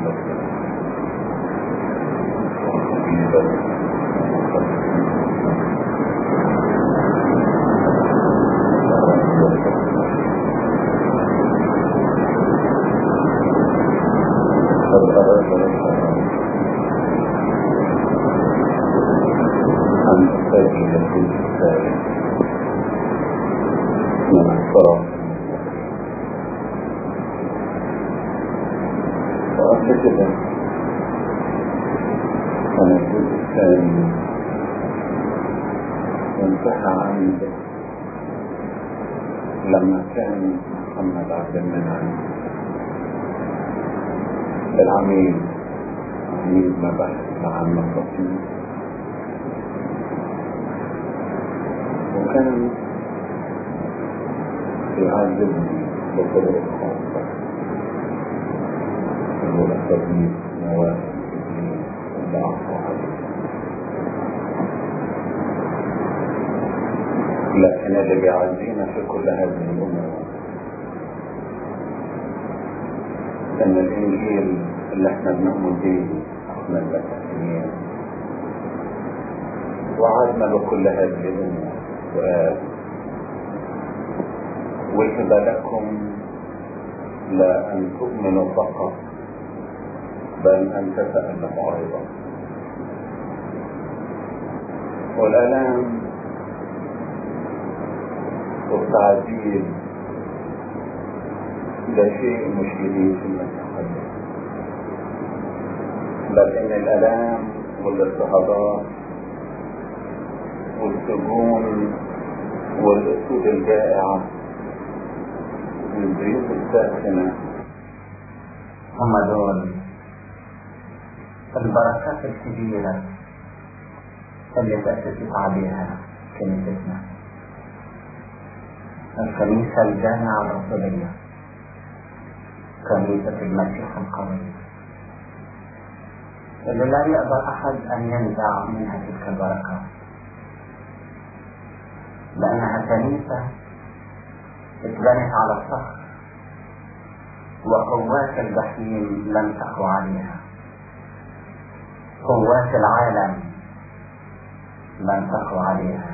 لما كان محمد عبد المنعم العميد مباحث العامة الرسمي، وكان يعذبني بطرق خاصة ولقبني نوائب وضعفوا عليه. لكن اللي بيعزينا في كل هذه الأمور أن الإنجيل اللي احنا بنؤمن به احنا المسيحيين وعدنا بكل هذه الأمور وكذا لكم لا أن تؤمنوا فقط بل أن تتألموا أيضا. والآلام والتعذيب ده شيء مش جديد في المسيحية، بل إن الآلام والاضطهادات والسجون والأسود الجائعة والزيوت الساخنة هم دول البركات الكبيرة اللي تأسست عليها كنيستنا، الكنيسة الجامعة الرسولية، كنيسة المسيح القوي اللي لا يقدر أحد أن ينزع منها تلك البركات، لأنها كنيسة اتبنت على الصخر وقوات الجحيم لم تقوى عليها، قوات العالم لم تقوى عليها،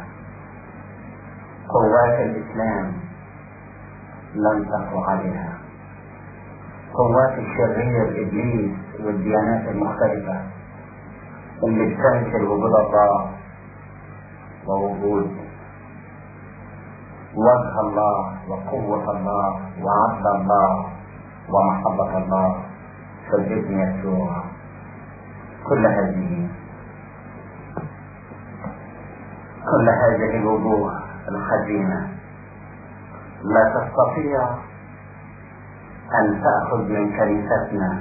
قوات الإسلام لم تقوى عليها، قوات الشرير إبليس والديانات المختلفة اللي بتنكر وجود الله ووجود وجه الله وقوة الله وعدل الله ومحبة الله في الابن يسوع. كل هذه الوجوه الحزينة لا تستطيع أن تأخذ من كنيستنا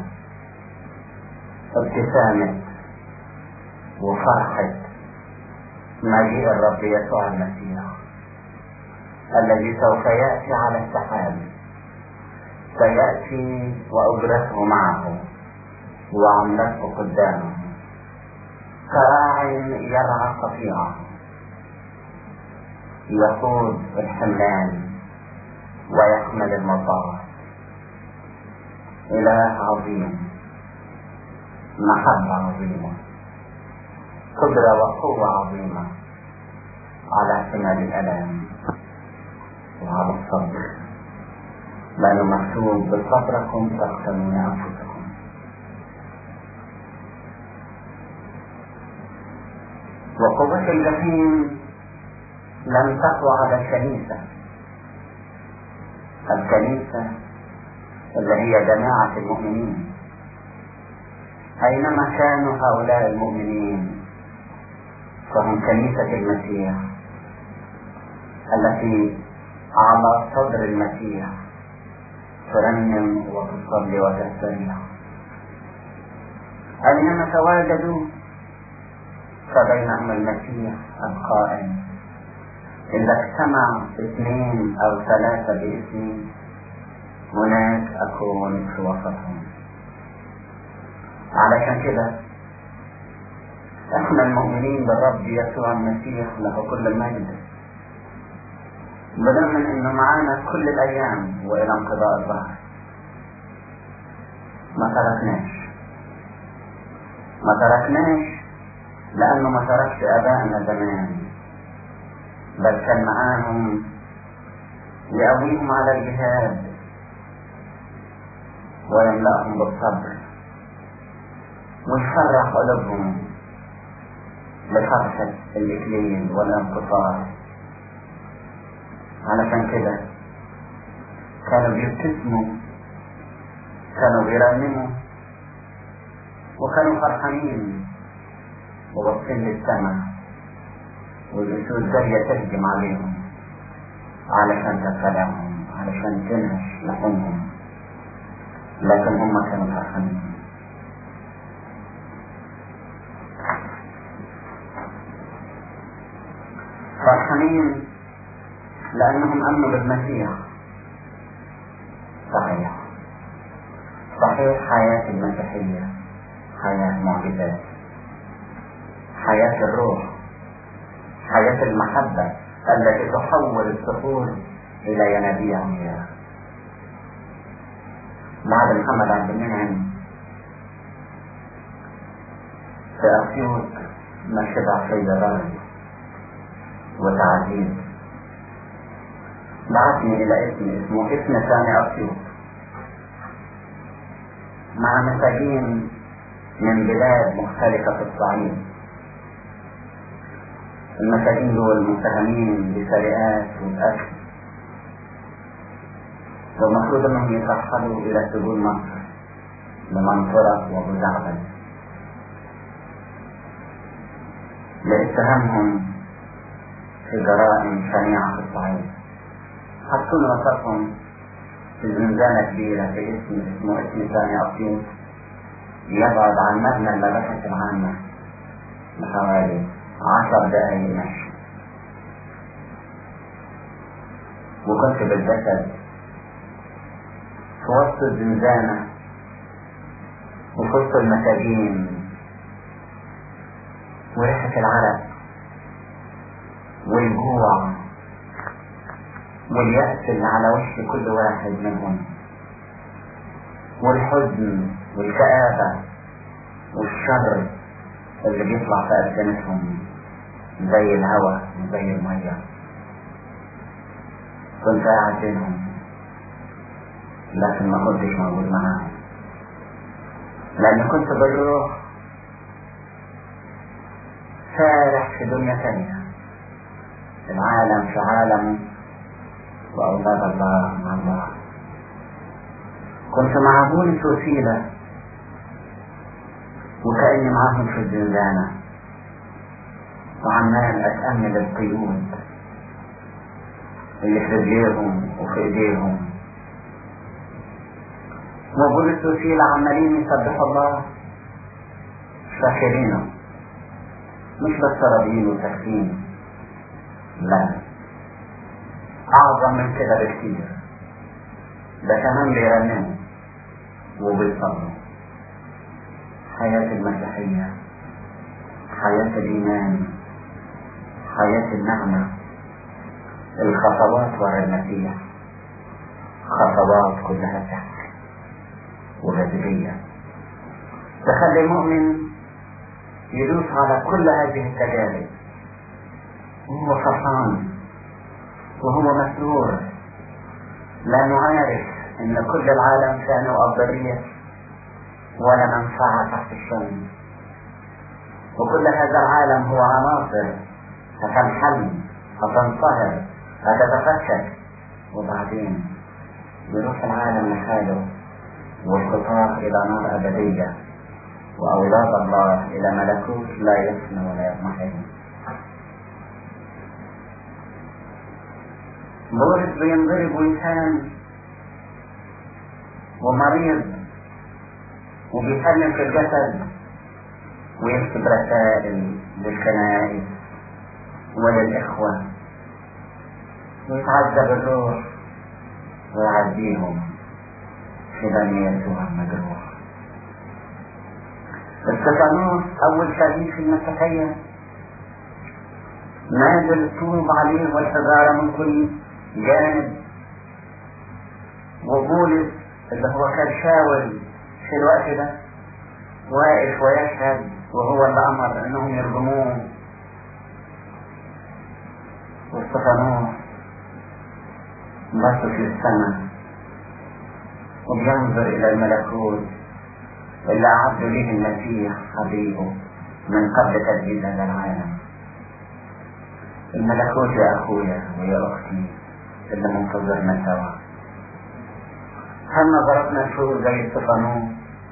ابتسامة وفرحة مجيء الرب يسوع المسيح الذي سوف يأتي على السحاب، سيأتي وأجرته معه وعملته قدامه كراع يرعى قطيعه، يقود الحملان ويحمل المطار. إله عظيم، محبة عظيمة، قدرة وقوة عظيمة على احتمال الألم وعلى الصبر، لأنه مكتوب بصبركم تقتلون أنفسكم. وقوة الجحيم لم تقوى على الكنيسة اللي هي جماعة المؤمنين. أينما كانوا هؤلاء المؤمنين فهم كنيسة المسيح التي على صدر المسيح ترنم وتصلي وتستريح. أينما تواجدوا فبينهم المسيح القائم، إذا اجتمع 2 أو 3 باسمي هناك أكون في وسطهم. علشان كده احنا المؤمنين بالرب يسوع المسيح له كل المجد بنؤمن انه معانا كل الايام والى انقضاء الظهر، ما تركناش ما تركناش لأنه ما تركش آبائنا زمان، بل كان معاهم يقويهم على الجهاد ويملأهم بالصبر ويفرح قلوبهم بفرحة الإكليل والانتصار. علشان كده كانوا بيبتسموا، كانوا بيرنموا، وكانوا فرحانين وبصين للسماء، والأسود جاية تهجم عليهم علشان تبتلعهم، علشان تنهش لحومهم، لكن هم كانوا فرحانين. فرحانين لأنهم أمنوا بالمسيح. صحيح حياة المسيحية حياة معجزات، حياة الروح، حياة المحبة التي تحول الصخور إلى ينابيع مياه. بعد محمد عبد المنعم في أسيوط ما شبع في رغي وتعذيب، بعثني إلى اسمه اسم ثاني أسيوط مع مساجين من بلاد مختلفة في الصعيد. المساجين دول متهمين بسرقات والأكل، والمفروض انهم يترحلوا الى سجون مصر لمنصورة وابو زعبل لاتهامهم في جرائم شنيعة في الصعيد. حطون وسطهم في زنزانة كبيرة في اسمه اسم ثاني أسيوط، يبعد عن مبنى المباحث العامة بحوالي 10 دقايق مشي. وكنت بالجسد في وسط الزنزانة وفي وسط المساجين، وريحة العرق والجوع واليأس اللي على وش كل واحد منهم، والحزن والكآبة والشر اللي بيطلع في ألسنتهم زي الهواء وزي المية. كنت قاعد بينهم لكن ما كنتش موجود معاهم، لأن كنت بالروح سارح في دنيا ثانية. العالم في عالم وأولاد الله مع الله. كنت مع بولس وسيلة وكأني معاهم في الزنزانة، وعمال أتأمل القيود اللي في رجليهم وفي ايديهم. وبولس وسيلة عمالين يسبحوا الله شاكرينه، مش بس راضيين وساكتين، لا، أعظم من كده بكتير. ده كمان بيرنموا وبيصلوا. حياة المسيحية حياة الإيمان، حياة النعمة، الخطوات ورا المسيح خطوات كلها سهل وجاذبية تخلي المؤمن يدوس على كل هذه التجارب وهو فرحان وهو مسرور، لأنه عارف إن كل العالم كانوا أفضلية ولا منفعة تحت الشمس، وكل هذا العالم هو عناصر هتنحل هتنصهر هتتفكك، وبعدين يروح العالم لحاله والخطاب إلى نار أبدية، وأولاد الله إلى ملكوت لا يفنى ولا يضمحل. بولس بينضرب ويهان ومريض وبيتكلم في الجسد ويكتب رسائل للكنائس وللإخوة ويتعذب الروح ويعزيهم في دم يسوع المجروح. استفانوس أول شهيد في المسيحية نازل الطوب عليه والحجارة من كل جانب، وبولس اللي هو كان شاول في الوقت ده واقف ويشهد وهو اللي أمر أنهم يرجموه واستفانوه بص في السماء وبينظر إلى الملكوت اللي أعد به المسيح حبيبه من قبل تجديد هذا العالم. الملكوت يا أخويا ويا أختي اللي منتظرنا سوا. هل نظرتنا نشوف زي استفانوس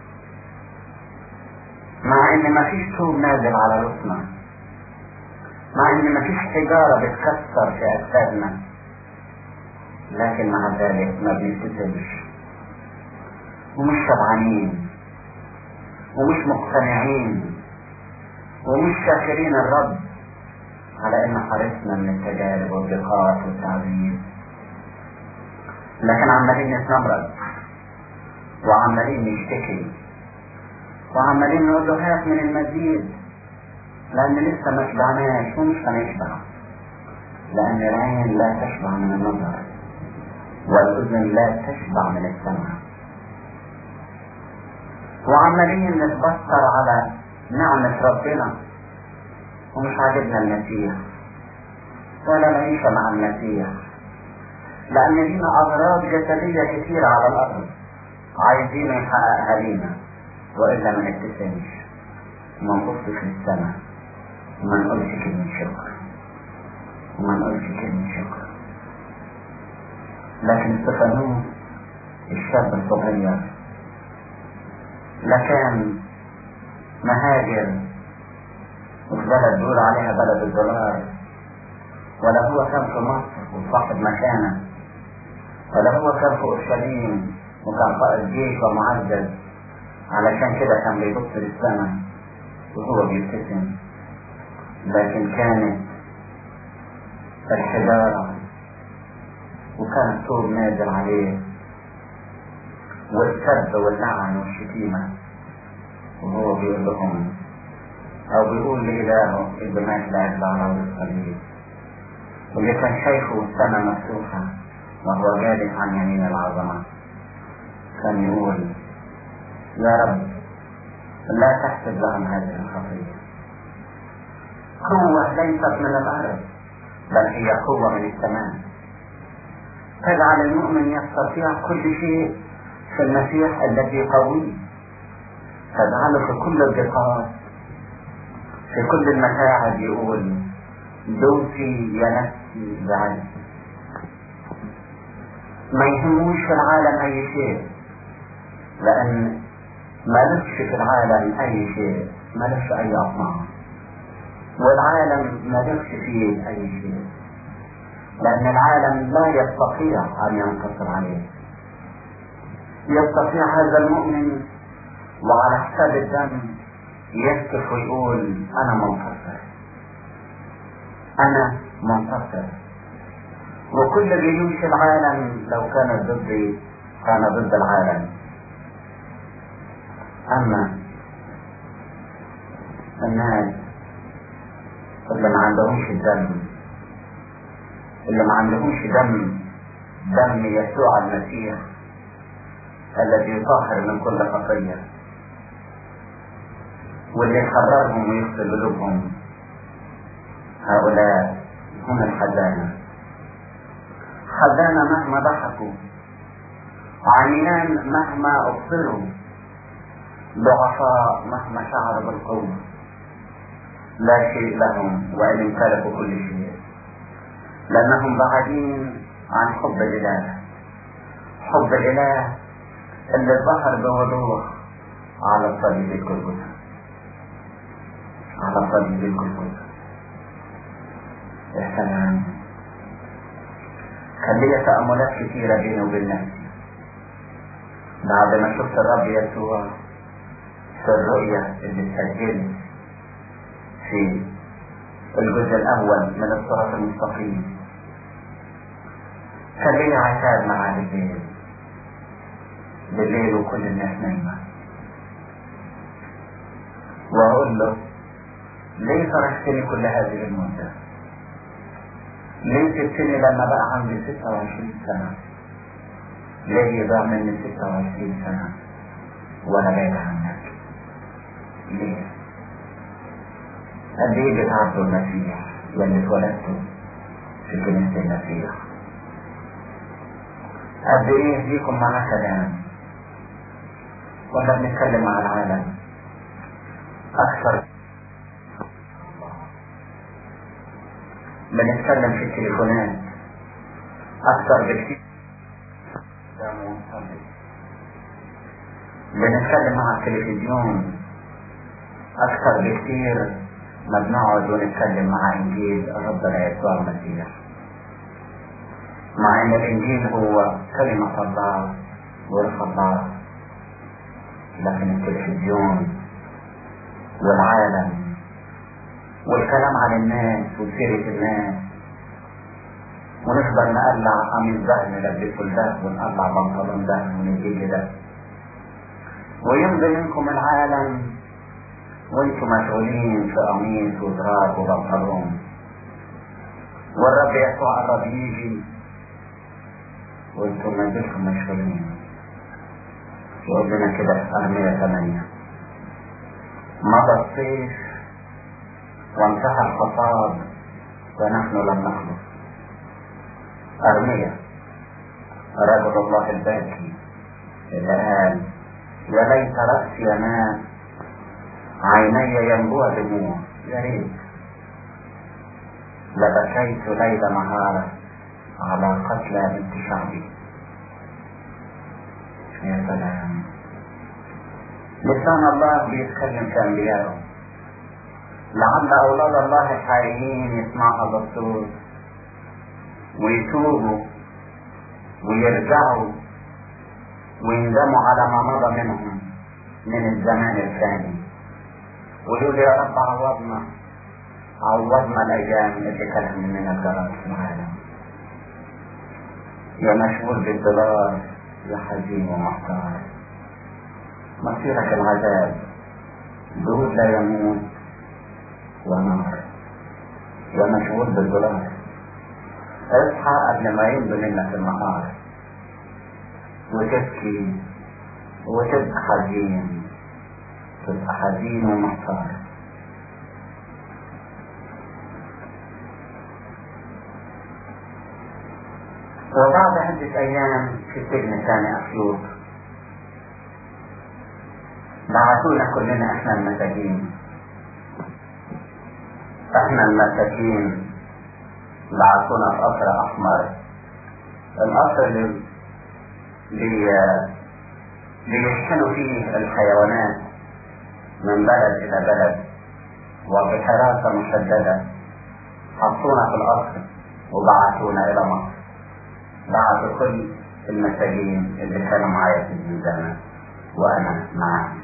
مع إن ما فيش طوب نازل على رأسنا، مع إن ما فيش حجارة بتكسر في أجسادنا، لكن مع ذلك ما بنستسلمش ومش شبعانين ومش مقتنعين ومش شاكرين الرب على إن حرصنا من التجارب والضيقات والتعذيب، لكن عمالين نتنمرض وعمالين نشتكي وعمالين نقول له هات من المزيد، لأن لسه ما شبعناش ومش هنشبع، لأن العين لا تشبع من النظر والأذن لا تشبع من السمع. وعمالين نتبصر على نعمة ربنا ومش عاجبنا المسيح ولا نعيش مع المسيح، لأن لينا أغراض جسدية كتير على الأرض عايزين يحققها لينا، وإلا ما نبتسمش وما نبصش للسماء وما نقولش كلمة شكر وما نقولش كلمة شكر. لكن استفانوس الشاب الصغير لا كان مهاجر وفي بلد بيقول عليها بلد الدولار، ولا هو كان في مصر وصاحب مكانه، ولا هو كان في اورشليم وكان قائد جيش ومعزز، علشان كده كان بيبص للسماء وهو بيبتسم، لكن كانت الحجارة وكان الطوب نازل عليه والسب واللعن والشتيمة، وهو بيقول لهم أو بيقول لإلهه اللي مات لأجل على الصليب واللي كان شايفه السماء مفتوحة وهو جالس عن يمين العظمة، كان يقول يا رب لا تحسب لهم هذه الخطية. قوة ليست من الأرض بل هي قوة من السماء تجعل المؤمن يستطيع كل شيء في المسيح الذي قوي، تجعله في كل الضيقات في كل المتاعب يقول دوسي يا نفسي بعز. ما يهموش في العالم أي شيء، لأن مالكش في العالم أي شيء، مالكش أي أطماع، والعالم مالكش فيه أي شيء، لأن العالم لا يستطيع أن ينتصر عليه. يستطيع هذا المؤمن وعلى حساب الدم يسكت ويقول أنا منتصر أنا منتصر، وكل جيوش العالم لو كانت ضدي كان ضد العالم. أما الناس اللي ما عندهمش دم، اللي ما عندهمش دم يسوع المسيح الذي يطهر من كل خطية واللي يحررهم ويغسل قلوبهم، هؤلاء هم الحزانة. حزانة مهما ضحكوا، عميان مهما أبصروا، ضعفاء مهما شعروا بالقوة، لا شيء لهم وإن امتلكوا كل شيء، لأنهم بعيدين عن حب الإله، حب الإله اللي ظهر بوضوح على صليب الجلجثة، على صليب الجلجثة. يا سلام، كان لي تأملات كثيرة بيني وبين نفسي بعد ما شفت الرب يسوع في الرؤية اللي سجلت في الجزء الأول من الصراط المستقيم. كان لي عتاب مع بالليل وكل الناس نايمة، وأقول له ليه تركتني كل هذه المدة؟ ليه سبتني لما بقى عندي 26 سنة؟ ليه يضيع مني 26 سنة وأنا بعيد عنك؟ ليه؟ قد ايه بتعبدوا المسيح واللي اتولدتوا في كنيسة المسيح؟ قد ايه ليكم معاه كلام؟ ولا بنتكلم مع العالم اكثر؟ بنتكلم في التليفونات اكثر بكتير. بنتكلم مع التلفزيون اكثر بكتير ما بنقعد ونتكلم مع انجيل ربنا يسوع المسيح، مع ان الانجيل هو كلمة الله وروح الله. لكن التلفزيون والعالم والكلام عن الناس وسيرة الناس، ونفضل نقلع قميص ده نلبسه ده ونقلع بنطلون ده ونجيب ده، ويمضي منكم العالم وانتم مشغولين في قميص وزرار وبنطلون، والرب يسوع قرب يجي وانتم ما زلتم مشغولين. يقول لنا كده في أرمية 8: مضى الصيف وانتهى الحصاد ونحن لم نخلص. أرمية رجل الله الباكي اللي قال: يا ليت رأسي ينام، عيني ينبوع دموع، يا ريت لبكيت ليل نهارا على قتلى بنت شعبي. يا سلام، لسان الله بيتكلم في أنبيائه، لعل أولاد الله الحقيقيين يسمعوا بالصوت ويتوبوا ويرجعوا ويندموا على ما مضى منهم من الزمان الثاني، ويقول يا رب عوضنا الأيام اللي كانت مننا الجرائم في العالم. يا مشغول بالدولار، يا حزين ومحتار، مصيرك العذاب، جهود لا يموت ونار. يا مشغول بالدولار، اصحى قبل ما يمضي منك النهار وتبكي وتبقى حزين، تبقى حزين ومحتار. وبعد عدة أيام في السجن الثاني أسيوط بعثونا كلنا احنا المساكين بعثونا في قصر أحمر، القصر اللي بيشحنوا فيه الحيوانات من بلد إلى بلد وبحراسة مشددة. حطونا في القصر وبعثونا إلى مصر، بعثوا كل المساجين اللي كانوا معايا في الزنزانة وأنا معاهم.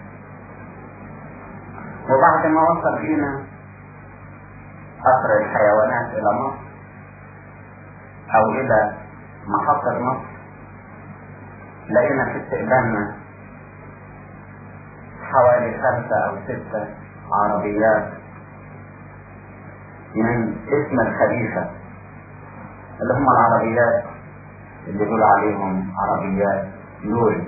وبعد ما وصل بينا قصر الحيوانات إلى مصر أو إلى محطة مصر، لقينا في استقبالنا حوالي 5 أو 6 عربيات من اسم الخليفة، اللي هم العربيات اللي يقول عليهم عربيات لوري،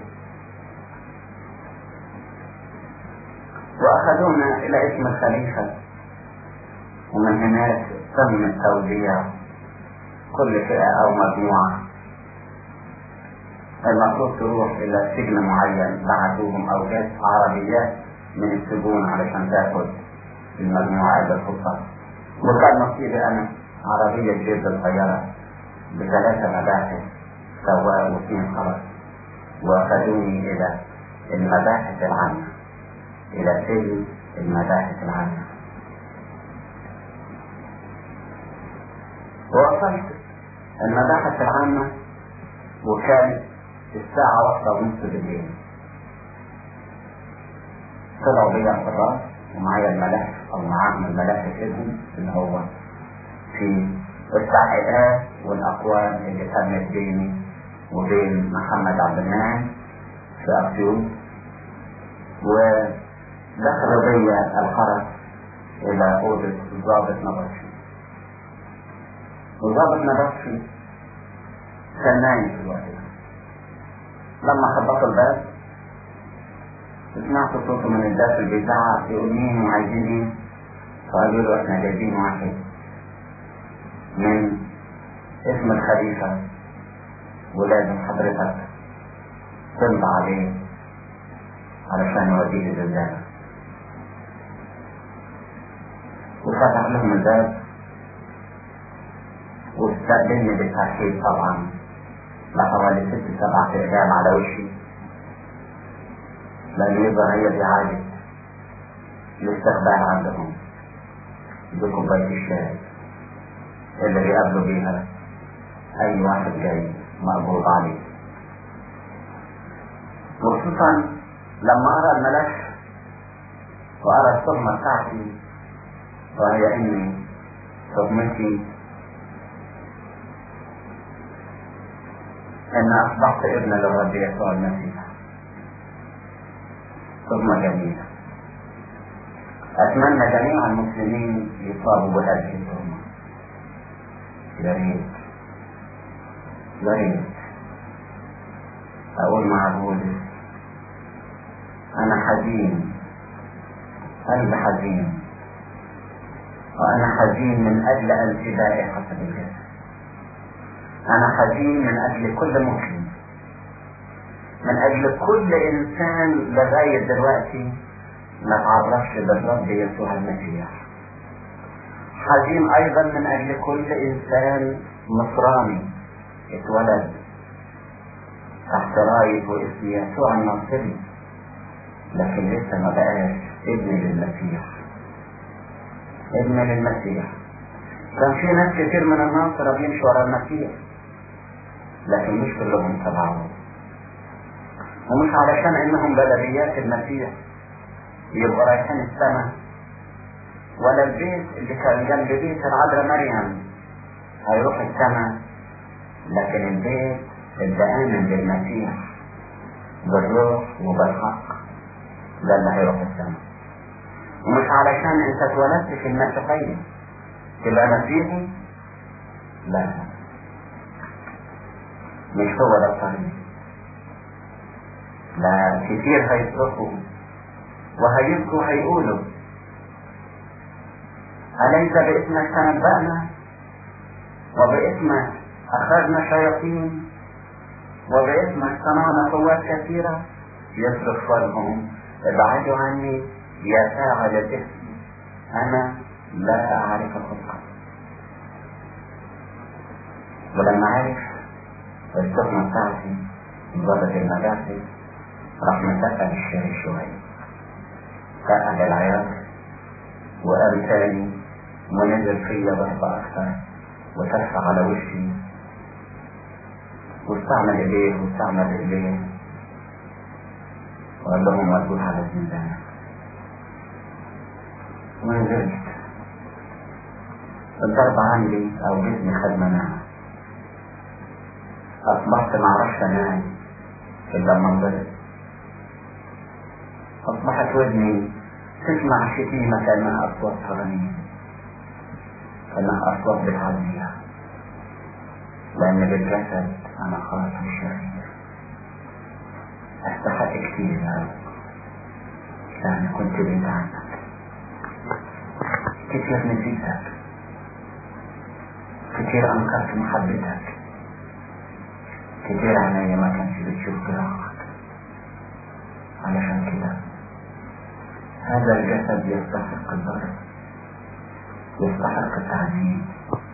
وأخذونا إلى اسم الخليفة. ومن هناك تم التوزيع، كل فئة أو مجموعة المفروض تروح إلى سجن معين، بعثوهم أو جات عربيات من السجون علشان تاخد المجموعة اللي تخصها. وكان نصيبي أنا عربية جيب الطيارة ب3 مباحث، سواق و2 خرج، وأخذوني إلى المباحث العامة، إلى سجن المباحث العامة. ووصلت المباحث العامة وكانت الساعة 1:30 بالليل. طلعوا بيا الحراس ومعايا الملف أو معاهم الملف اسمهم اللي هو في التحقيقات والأقوال اللي تمت بيني وبين محمد عبد المنعم في أسيوط. ودخلوا بيا الحرس إلى أوضة الضابط نبطشي، والضابط نبطشي كان نايم في الوقت ده. لما خبطوا الباب سمعت صوته من الداخل بيزعق يقول مين وعايزين ايه؟ فقالوا له احنا جايبين واحد من اسم الخليفة ولازم حضرتك تمضي عليه علشان يوديه للزلزال. وفتح لهم الباب واستقبلني بالترحيب طبعا بحوالي 6-7 اقدام على وشي، لأن يبقى هي دي عادة الاستقبال عندهم بكوباية الشاي اللي بيقابلوا بيها أي واحد جاي مقبوض عليه. وخصوصا لما أرى الملف وأرى الصدمة بتاعتي، وهي إني صدمتي إن أصبحت ابن للرب يسوع المسيح. صدمة جميلة. أتمنى جميع المسلمين يصابوا بهذه الصدمة. يا ريت يا ريت أقول مع بولس أنا حزين، قلبي حزين، وأنا حزين من أجل انتباهي حسب الجسد. أنا حزين من أجل كل مسلم، من أجل كل إنسان لغاية دلوقتي ما تعرفش بالرب يسوع المسيح. حزين أيضا من أجل كل إنسان نصراني اتولد تحت راية واسم يسوع الناصري لكن لسه ما بقاش ابن للمسيح. ابن للمسيح. كان في ناس كتير من الناصرة بيمشوا ورا المسيح لكن مش كلهم تبعوه، ومش علشان انهم بلديات المسيح يبقوا رايحين السماء، ولا البيت اللي كان جنب بيت العذراء مريم هيروح السماء، لكن البيت اللي آمن بالمسيح بالروح وبالحق ده اللي هيروح السماء. ومش علشان انت اتولدت في المسيحية تبقى مسيحي، لا، مش هو ده الطريق. لا، كتير هيصرخوا وهيبكوا هيقولوا أليس باسمك تنبأنا وباسمك أخذنا شياطين وباسمك صنعنا قوات كثيرة؟ يصرخ فرهم ابعدوا عني يا فاعل الاسم، أنا لا أعرفكم قط. ولما عرف السخنة بتاعتي ضربت المجاعة راح مسكها بالشارع شوية، سأل العياط وقال تاني ونزل فيا ضربة أكثر وترفع على وشي واستعمل إليه واستعمل إليه وقال لهم ودوه على الزنزانة. ونزلت الضرب عندي أو جسمي خد مناعة، أصبحت معرفش أنام إلا لما انضرب. أصبحت ودني تسمع شتيمة كأنها أصوات حرامية، كأنها أصوات بتعزيها، لأن بالجسد أنا خاطر شرير أستحق كتير يا رب، لأن كنت بعيد عنك، كتير نسيتك، كتير أنكرت محبتك، كتير عناية ما كانش بتشوف جراحك. علشان كده هذا الجسد يستحق الضرب، يستحق التعذيب،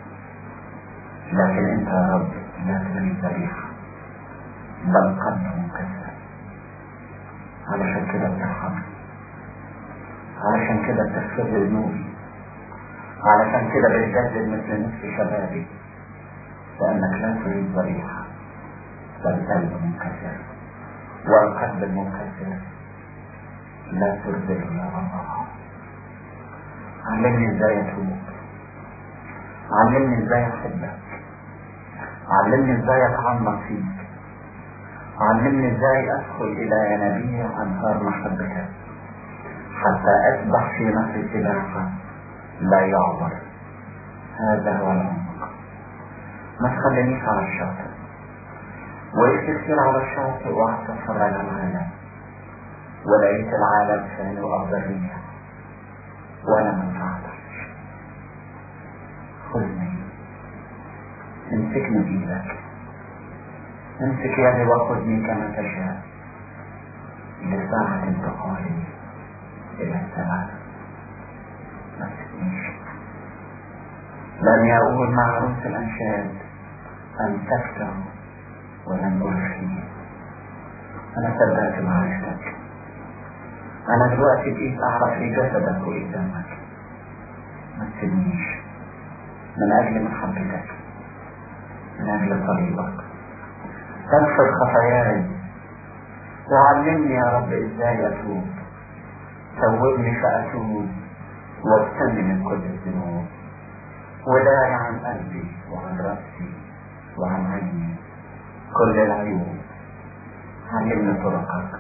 لكن انت يا رب لا تريد ذبيحة بل قلب مكسر. علشان كده بترحمني، علشان كده بتغفر لي ذنوبي، علشان كده بتجدد مثل نصف شبابي، لأنك لا تريد ذبيحة بل قلب منكسر، والقلب المنكسر لا ترضيه يا رب. علمني ازاي اتوب، علمني ازاي احبك، علمني ازاي اتعمق فيك، علمني ازاي ادخل الى ينابيع انهار محبتك حتى اسبح في نهر سباحة لا يعبر. هذا هو العمق. ما تخلينيش على الشاطئ وقفت كتير على الشاطئ وقعدت اتفرج على العالم، ولقيت العالم ثاني وأفضلية وأنا من فعلك. خذني، امسكني بإيدك، امسك يدي وخذني كما تشاء لساعة انتقالي إلى السماء. ما تسكنيش، لم يقول مع عروس الأنشاد أمسكته ولم أرخيه. أنا صدقت معرفتك، أنا دلوقتي بقيت أعرف إيه جسدك وإيه دمك. ما تسيبنيش من أجل محبتك، من أجل طريقك. اغفر خطاياي وعلمني يا رب إزاي أتوب. توبني فأتوب واغسلني من كل الذنوب، وداري عن قلبي وعن رأسي وعن عيني كل العيوب. علمني طرقك،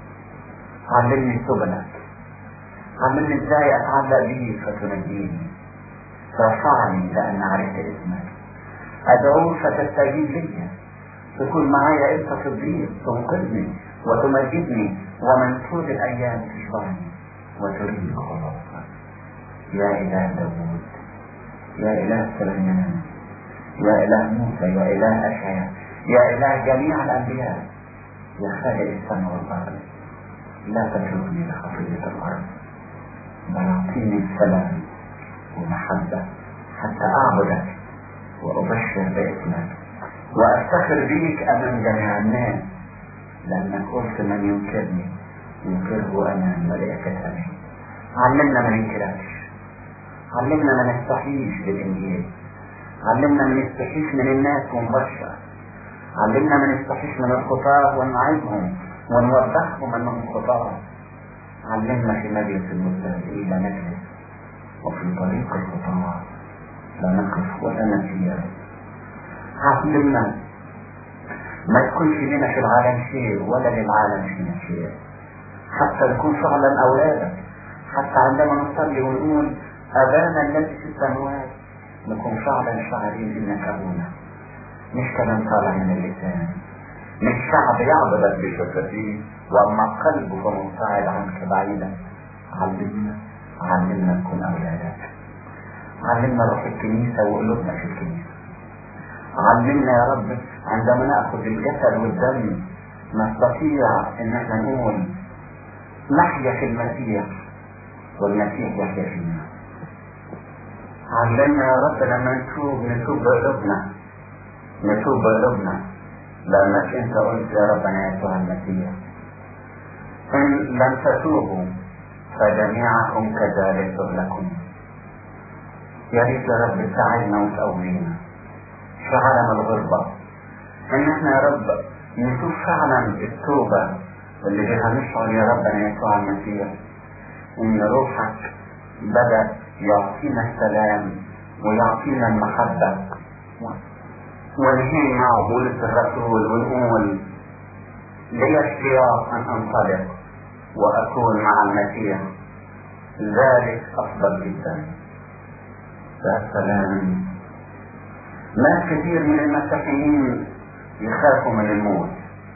علمني سبلك، علمني ازاي اتعلق بيك فتنجيني. رفعني لان عرفت اسمك، ادعوك فتستجيب لي، تكون معايا انت في الضيق، تنقذني وتمجدني، ومن طول الايام تشفعني وتريد خلاصك. يا اله داوود، يا اله سليمان، يا اله موسى، يا اله اشعياء، يا اله جميع الانبياء، يا خالق السماء والارض، لا تتركني لخطيئة الارض، بل اعطيني السلام ومحبة حتى اعبدك وابشر باسمك وافتخر بيك امام جميع الناس، لانك قلت من ينكرني ينكره امام ملائكة امين. علمنا ما ننكركش، علمنا ما نستحيش بالانجيل، علمنا ما نستحيش من الناس ونبشر، علمنا ما نستحيش من الخطاة ونعيبهم ونوضحهم انهم خطاة. علمنا في مجلس المستهزئين لا نجلس، وفي طريق الخطاة لا نقف ولا نسير. علمنا ما يكونش لنا في العالم شيء ولا للعالم فينا شيء، حتى نكون فعلا اولادك، حتى عندما نصلي ونقول ابانا الذي في السماوات نكون فعلا شاعرين انك ابونا، مش كلام طالع من اللسان، مش شعب يعبدك بشفتيه واما قلبه منصعد عنك بعيدا. علمنا نكون اولادك، علمنا روح الكنيسة وقلوبنا في الكنيسة. علمنا يا رب عندما نأخذ الجسد والدم نستطيع ان احنا نقول نحيا في المسيح والمسيح يحيا فينا. علمنا يا رب لما نتوب بقلوبنا، لأنك انت قلت يا رب انا يسوع المسيح ان لم تتوبوا فجميعكم كذلك تهلكون. يا ريت يا رب تساعدنا وتقوينا في عالم الغربة، ان احنا يا رب نشوف فعلا التوبة اللي بها نشعر يا رب انا يسوع المسيح ان روحك بدأ يعطينا السلام ويعطينا المحبة. ونهي مع بولس الرسول ونقول لي اشتياق ان انطلق واكون مع المسيح، ذلك افضل جدا. يا سلام، ناس كثير من المسيحيين يخافوا من الموت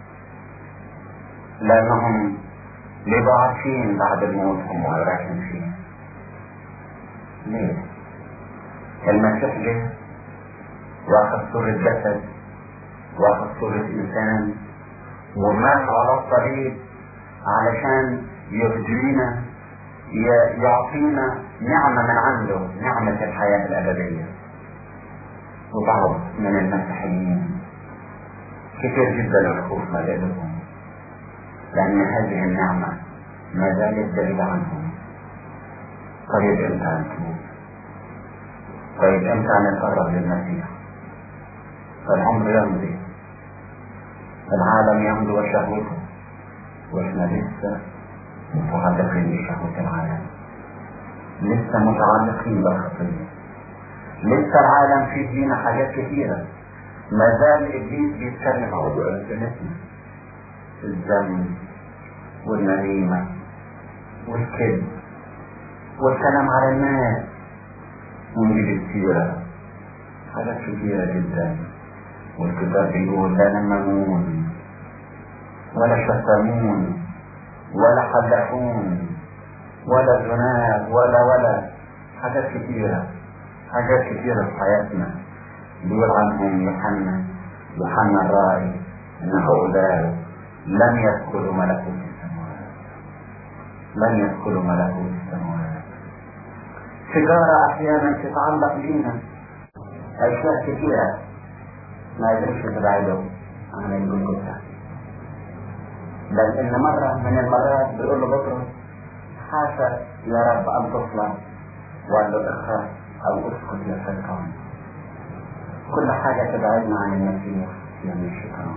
لانهم بيبقوا عارفين بعد الموت هم رايحين فيه. ليه؟ المسيح جه واخذ صورة جسد واخذ صورة انسان ومات على الطريق علشان يرجينا، يعطينا نعمة من عنده، نعمة الحياة الأبدية. وبعض من المسيحيين كثير جدا الخوف ما لهم لأن هذه النعمة ما زالت بعيدة عنهم. طيب امتى نتوب؟ طيب امتى نتقرب للمسيح؟ فالعمر يمضي، العالم يمضي وشهوته، واحنا لسه متعلقين بشهوة العالم، لسه متعلقين بالخطية، لسه العالم فيه فينا حاجات كثيرة. ما زال ابليس بيتكلم على ألسنتنا، الذم والنميمة والكذب والكلام على الناس ونجيب السيرة، حاجات كثيرة جدا. والكتاب بيقول لا نمامون ولا شتمون ولا حلفون ولا زناد ولا حاجات كتيرة في حياتنا بيقول عنهم يوحنا الراعي ان هؤلاء لن يدخلوا ملكوت السماوات. سيجارة احيانا تتعلق بينا، اشياء كتيرة ما يدريش تبعده عن الجلجثة. بل ان مرة من المرات بيقول له بطرس حاشا يا رب ان تصلب، وقال له اخرج او اسكت يا شيطان. كل حاجة تبعدنا عن المسيح يعني الشيطان.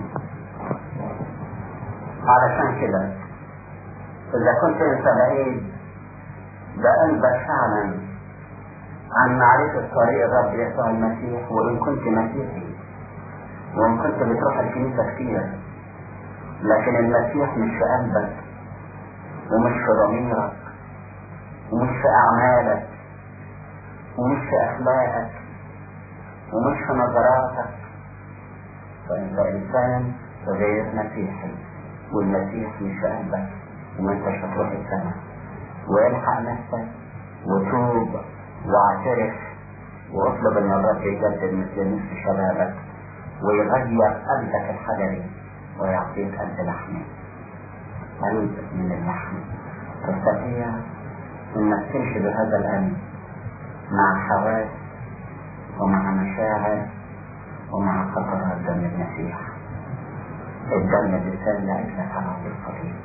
علشان كده اذا كنت انت بعيد بقلبك فعلا عن معرفة طريق الرب يسوع المسيح، وان كنت مسيحي وان كنت بتروح الكنيسة كتير، لكن المسيح مش في قلبك ومش في ضميرك ومش في اعمالك ومش في اخلاقك ومش في نظراتك، فانت انسان غير مسيحي، والمسيح مش في قلبك وما انتش هتروح السماء. والحق نفسك وتوب واعترف واطلب ان الرب يجدد مثل نفس شبابك ويغير قلبك الحجري ويعطيك قلب لحمي، قلب من اللحم تستطيع انك تمشي بهذا القلب مع حواس ومع مشاعر ومع خطرات دم المسيح، الدم اللي سال لأجلك على الخطيئة،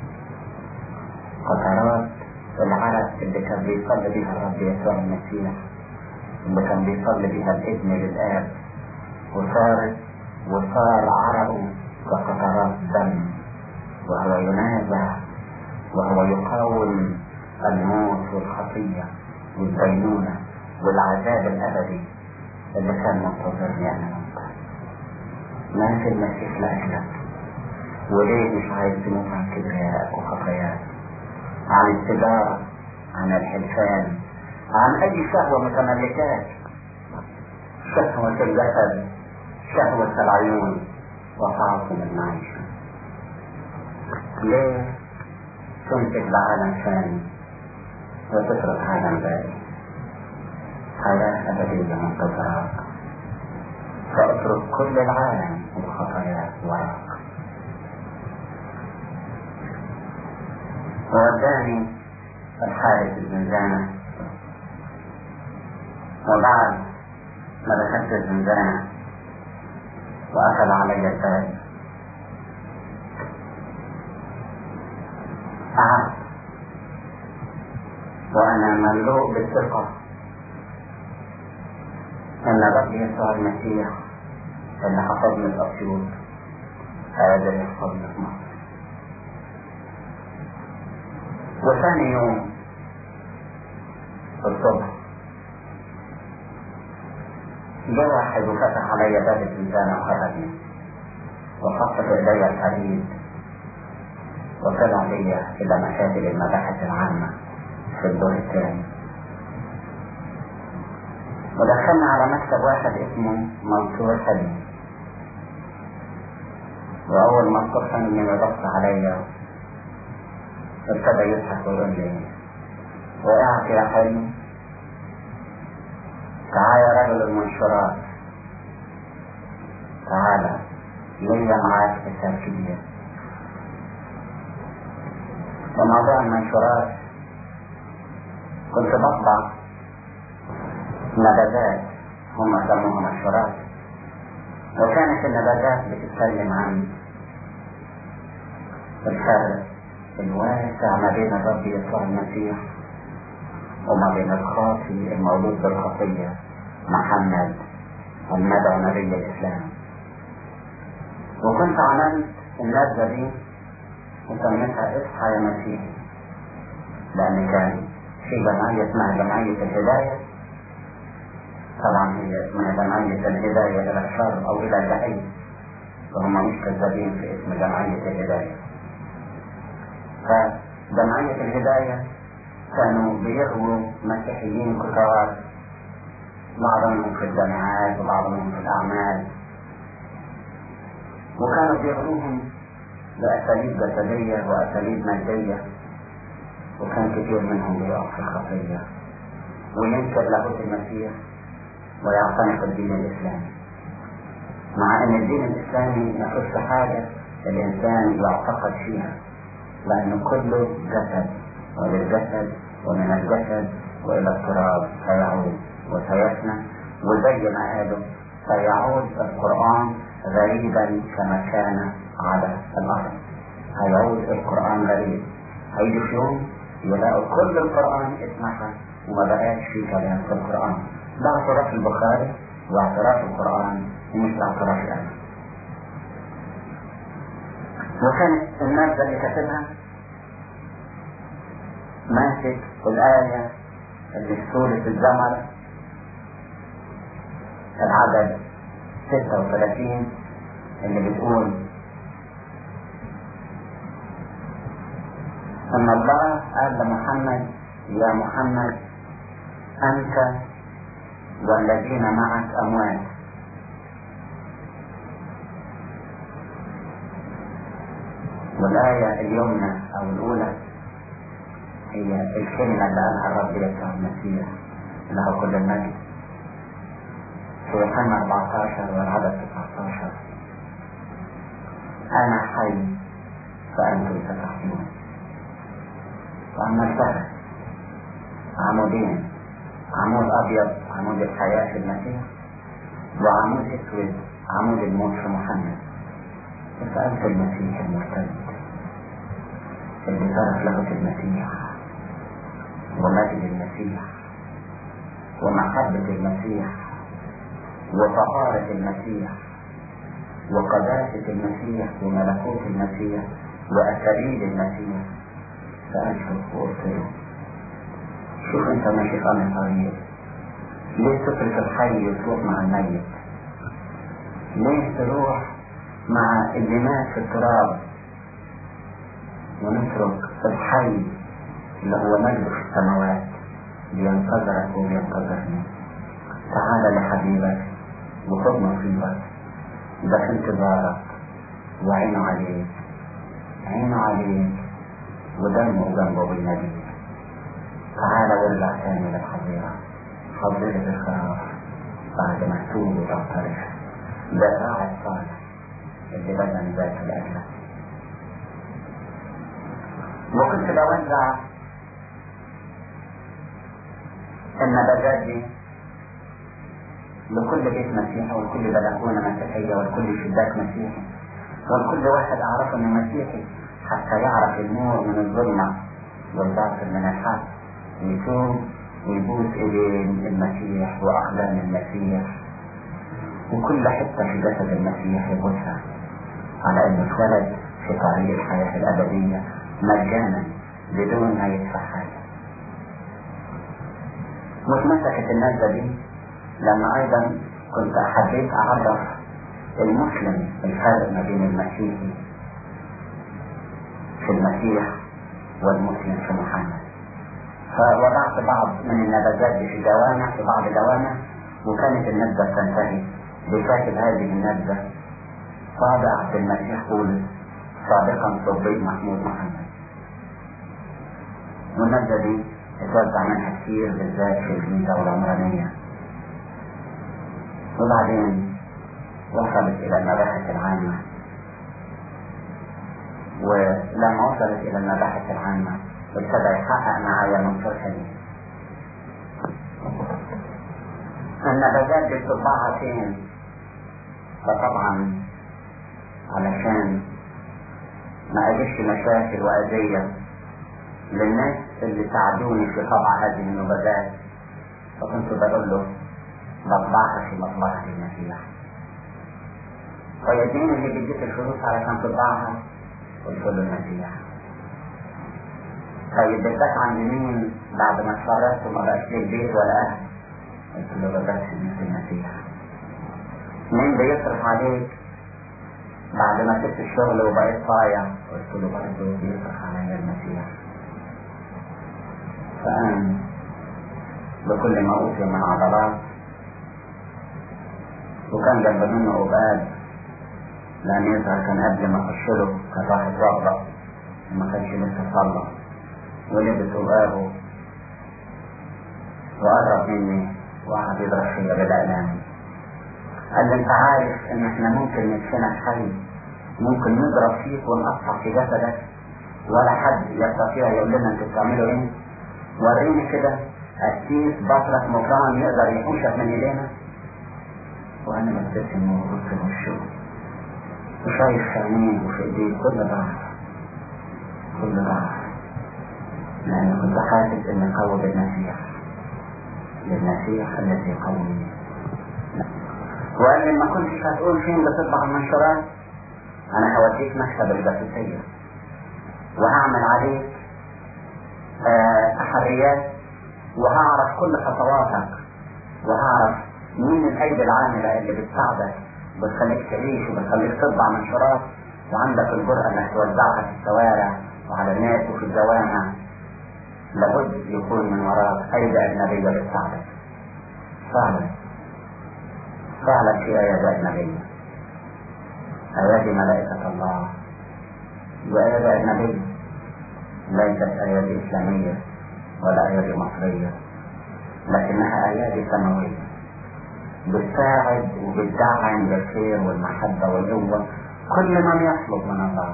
قطرات العرق اللي كان بيصلي بها الرب يسوع المسيح، اللي كان بيصلي بها الابن للآب، وصار عرقه كقطرات دم، وهو ينازع وهو يقاوم الموت والخطية والدينونة والعذاب الأبدي اللي كان منتظرني أنا وأنت. مات المسيح لأجلك، وليه مش عايز تموت عن كبرياء وخطاياك، عن التجارة، عن الحلفان، عن أي شهوة متملكات، شهوة الجسد، شهوة العيون، وتعظم المعيشة. ليه تنتج لعالم ثاني وتترك عالم باقي؟ حياة أبدية منتظرة، فأترك كل العالم والخطايا وراك. ووداني الحارس الزنزانة، وبعد ما دخلت الزنزانة وقفل علي الباب قعدت وأنا مملوء بالثقة أن الرب يسوع المسيح اللي حفظني الأسيوط قادر يحفظني في مصر. وثاني يوم الصبح جاء واحد وفتح علي باب الزنزانة وخرجني وحط في ايديا الحديد وطلع بي إلى مكاتب المباحث العامة في الدور الثاني، ودخلنا على مكتب واحد اسمه منصور حلمي. وأول ما منصور حلمي يبص عليا ابتدى يضحك ويقول لي وقعت يا حلمي، تعال يا رجل المنشورات، تعال ليا معاك حساب كبير. وموضوع المنشورات كنت بطبع نبذات هم سموها منشورات، وكانت النبذات بتتكلم عن الفرق الواسع ما بين الرب يسوع المسيح وما بين الخاطي المولود بالخطية محمد المدعو نبي الإسلام. وكنت عملت النبذة دي وسميتها اصحى يا مسيحي، لأن كان في جمعية اسمها جمعية الهداية، طبعا هي اسمها جمعية الهداية إلى الشر أو إلى الجحيم، وهم مش كذابين في اسم جمعية الهداية. فجمعية الهداية كانوا بيغووا مسيحيين كتار، بعضهم في الجامعات وبعضهم في الأعمال، وكانوا بيغوهم بأساليب جسدية وأساليب مادية وكان كثير منهم بيقع في الخطية وينكر لاهوت المسيح ويعتنق الدين الإسلامي، مع أن الدين الإسلامي نفس حاجة الإنسان يعتقد فيها، لأنه كله جسد، وللجسد ومن الجسد وإلى التراب سيعود وسيفنى. وزي ما قالوا سيعود القرآن غريبا كما كان على الأرض. هيعود القرآن غريب، هيجي في يوم يلاقوا كل القرآن اتمحى وما بقاش في كلام في القرآن. ده اعتراف البخاري واعتراف القرآن ومش اعتراف الآن. وكانت الناس اللي كتبها ماسك الآية اللي في سورة الزمر العدد 36 اللي بتقول أن الله قال لمحمد: يا محمد أنت والذين معك أموات. والآية اليمنى أو الأولى هي الكلمة اللي قالها الرب يسوع المسيح له كل المجد في يوحنا 14 والعدد 19: أنا حي فأنتم ستحيون. وأما الفرق عمودين، عمود أبيض عمود الحياة في المسيح، وعمود أسود عمود الموت في محمد. فسألت المسيح المرتد اللي صرف له المسيح ومجد المسيح ومحبة المسيح وطهارة المسيح وقداسة المسيح وملكوت المسيح وأساليب المسيح. سألته وقلت له: شوف انت ماشي في أمر طريق، ليه تترك الحي وتروح مع الميت؟ ليه تروح مع اللي مات في التراب ونترك الحي اللي هو مجد في السماوات بينتظرك وبينتظرني؟ تعال لحبيبك وخذ نصيبك، ده في انتظارك وعينه عليك، عينه عليك ودمه جنبه بالنبي. تعال وارجع تاني للحظيرة، حظيرة الخراف بعد ما تتوب وتعترف. ده راعي الصالح اللي بدن ذات لأجلك. وكنت بوزع النبذات دي لكل بيت مسيحي ولكل بلكونة مسيحية ولكل شباك مسيحي ولكل واحد أعرفه إنه مسيحي، حتى يعرف النور من الظلمة والباطل من الحق، يتوب ويبوس إيدين المسيح وأقدام المسيح وكل حتة في جسد المسيح يبوسها، على إنه اتولد في طريق الحياة الأبدية مجانا بدون ما يدفع حاجة. واتمسكت النازة دي لما أيضا كنت حبيت أعرف المسلم الفرق ما بين المسيحي في المسيح والمسلم في محمد. فوضعت بعض من النبذات دي في جوامع، في بعض جوامع، وكانت النبذة تنتهي بكاتب هذه النبذة: صادق في المسيح بولس، صادقا صديق محمود محمد. والنبذة دي اتوزع منها كتير بالذات في الجيزة والعمرانية. وبعدين وصلت إلى المباحث العامة، ولما وصلت إلى المباحث العامة ابتدى يحقق معايا منصور حديث. النبذات دي بتطبعها فين؟ فطبعا علشان ما أجيش مشاكل وأذية للناس اللي ساعدوني في طبع هذه النبذات، فكنت بقول له بطبعها في مطبعة المسيح. طيب مين اللي بيديك الفلوس علشان تطبعها؟ قلت له المسيح. طيب بدك عند مين بعد ما اتفرجت وما بقاش لي بيت ولا أهل؟ قلت له بدك في المسيح. مين بيصرف عليك بعد ما سبت الشغل وبقيت صايع؟ قلت له برضه بيصرف عليا المسيح. فأنا بكل ما أوتي من عضلات، وكان جنب منه أباد لأن يظهر كان قبل ما أخشله كان راح يتوضأ وما كانش لسه صلى، ولبس بابه وقرب مني وقعد يضرب فيا بالإعلام. قال لي انت عارف ان احنا ممكن ندفنك حي، ممكن نضرب فيك ونقطع في جسدك ولا حد يستطيع يقول لنا انتوا بتعملوا ايه؟ وريني كده السيف بطرك مكرم يقدر يحوشك من ايدينا. وانا ببتسم وببص في وشه وشايف في عينيه وفي ايديه كل ضعف كل ضعف، لأني كنت حاسس اني قوي بالمسيح الذي قوي. وقال لي ما كنتش هتقول فين بتطبع المنشورات، انا هوديك مكتب البثوثية وهعمل عليك تحريات وهعرف كل خطواتك وهعرف مين الايدي العاملة اللي بتساعدك بتخليك تعيش وبتخليك تطبع منشورات وعندك الجرأة انك توزعها في الشوارع وعلى الناس وفي الجوامع. لابد يكون من وراك ايدي اجنبية بتساعدك. فعلا في ايادي اجنبية، ايادي ملائكة الله وايادي اجنبية، ليست ايادي اسلامية ولا ايادي مصرية، لكنها ايادي سماوية بتساعد وبتدعم بالخير والمحبة والقوة كل من يطلب من الله،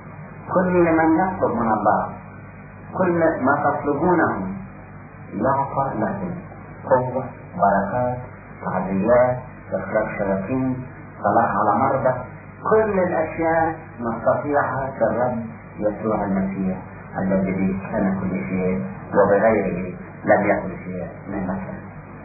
كل ما تطلبونه يعطى لكم قوة، بركات، تعزيات، إخراج شياطين، صلاح على مرضى، كل الأشياء نستطيعها كالرب يسوع المسيح الذي به كان كل شيء وبغيره لم يكن شيء من مكان.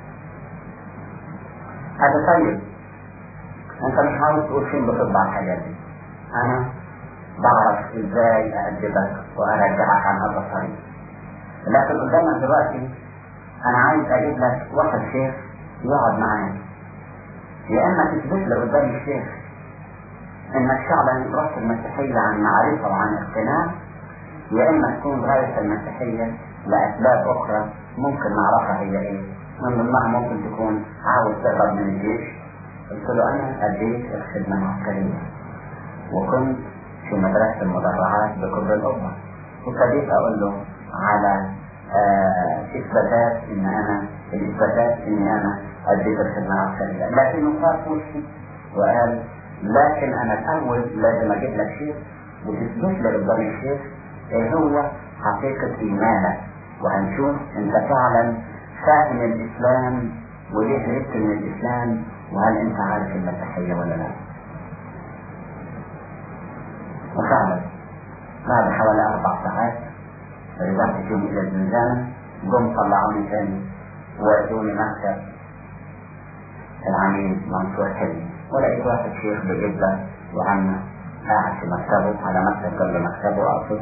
هذا طيب، انت مش عاوز تقول فين بتطبع الحاجات دي، انا بعرف ازاي اادبك وارجعك عن هذا الطريق. لكن قدامك دلوقتي انا عايز اجيب لك واحد شيخ يقعد معاك، يا اما تثبت لي قدام الشيخ انك فعلا رحت المسيحية عن معرفة وعن اقتناع، يا اما تكون غاية المسيحية لاسباب اخرى ممكن نعرفها هي ايه. من ضمنها ممكن تكون عاوز تهرب من الجيش. قلت له انا اديت الخدمة العسكرية وكنت في مدرسة المدرعات بكبر الأمة، وابتديت اقول له على اثباتات اني انا اديت الخدمة العسكرية، لكنه صار في وشي وقال لكن انا الاول لازم اجيب لك شيء وتثبت لي قدام الشيخ ايه هو حقيقة ايمانك، وهنشوف انت فعلا فاهم الاسلام وليه هربت من الاسلام، وهل انت عارف المسيحية ولا لا. وفعلا بعد حوالي 4 ساعات رجعت فيهم الى الزنزانة، قم طلعوني تاني وودوني مكتب العميد منصور حلمي، ولقيت واحد شيخ بجدة وعمه قاعد في مكتبه على مكتب قبل مكتبه اقصد،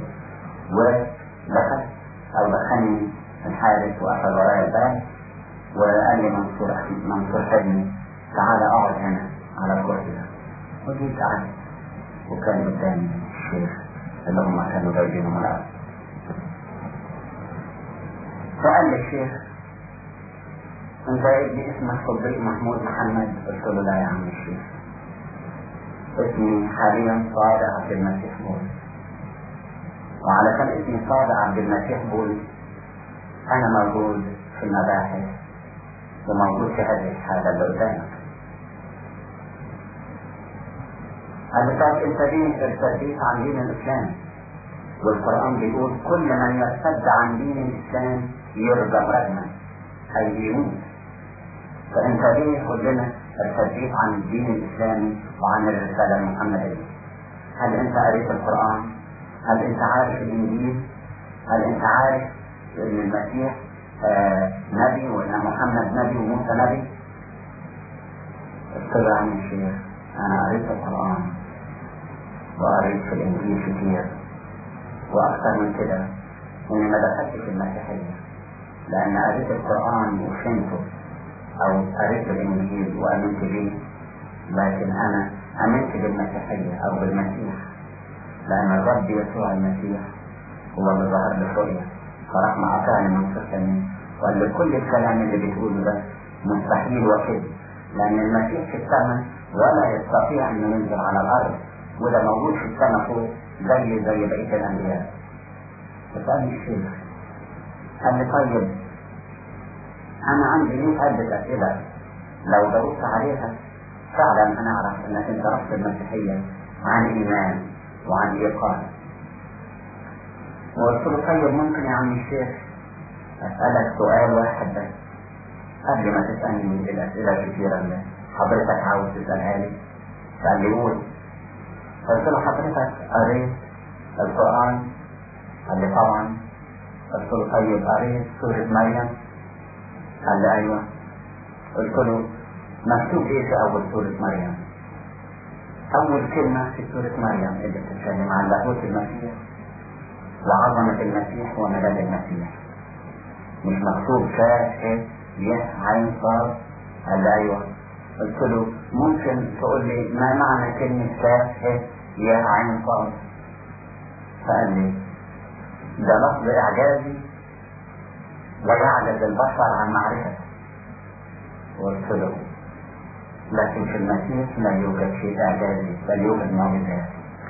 دخلني الحارس وقفل ورايا الباب وقال لي منصور حلمي تعالى اقعد هنا على الكرسي ده. وجيت قعدت وكان قدامي الشيخ اللي هم كانوا جايبينه من الارض. فقال لي الشيخ انت ابني اسمك صديق محمود محمد؟ قلت له لا يا عم الشيخ، اسمي حاليا صادق عبد المسيح بول، وعلى كان اسمي صادق عبد المسيح بول انا موجود في المباحث وموجود في هذه الحالة اللي قدامك. قال لي طب انت ليه ارتديت عن دين الاسلام؟ والقرآن بيقول كل من يرتد عن دين الاسلام يرجم رجما اي يموت، فانت ليه كلنا ارتديت عن الدين الاسلامي وعن الرسالة المحمدية؟ هل انت قريت القرآن؟ هل انت عارف الانجيل؟ هل انت عارف ان المسيح نبي وان محمد نبي وموسى نبي؟ قلت له يا عم الشيخ انا قريت القرآن وقريت في الانجيل كتير، واكثر من كده اني ما دخلتش في المسيحية لان قريت القرآن وفهمته او قريت الانجيل وامنت به، لكن انا امنت بالمسيحية او بالمسيح لان الرب يسوع المسيح هو اللي ظهر للرؤية، فراح معطاني من صفني وقال لي كل الكلام اللي بتقوله ده مستحيل وكذب، لان المسيح في السماء ولا يستطيع انه ينزل على الارض، وده موجود في السماء فوق زي بقية الانبياء. فقال الشيخ قال لي طيب أنا عندي 100 عدة أسئلة لو جاوبت عليها فعلا أنا أعرف أنك أنت رحت المسيحية عن إيمان وعن إيقان. وقلت له طيب ممكن يا عم الشيخ أسألك سؤال واحد بس قبل ما تسألني الأسئلة الكثيرة اللي حضرتك عاوز تسألها لي؟ قال لي قول. قلت له حضرتك قريت القرآن؟ قال لي طبعا. قلت له طيب قريت سورة مريم؟ قال لي أيوة. قلت له مكتوب إيه في أول سورة مريم؟ أول كلمة في سورة مريم اللي بتتكلم عن لاهوت المسيح وعظمة المسيح ومجد المسيح، مش مكتوب كاف عين صاد؟ قال لي أيوة. قلت له ممكن تقول لي ما معنى كلمة كاف عين صاد؟ فقال لي ده لفظ إعجازي ويعجز البشر عن معرفته. قلت له لكن في المسيح لا يوجد شيء إعجازي بل يوجد معجزات.